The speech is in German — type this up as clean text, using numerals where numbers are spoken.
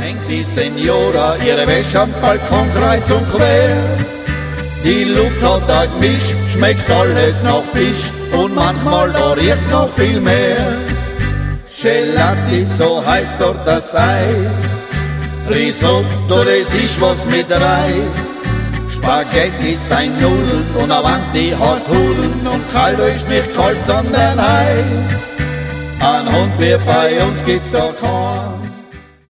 hängt die Senora ihre Wäsche am Balkon kreuz und quer. Die Luft hat ein Gemisch, schmeckt alles nach Fisch und manchmal da riecht's noch viel mehr. Gelati, so heißt dort das Eis. Risotto, das ist was mit Reis. Spaghetti sind Nudeln und Avanti heißt Hudeln und kalt ist nicht kalt, sondern heiß. Ein Hund wie bei uns gibt's da keinen.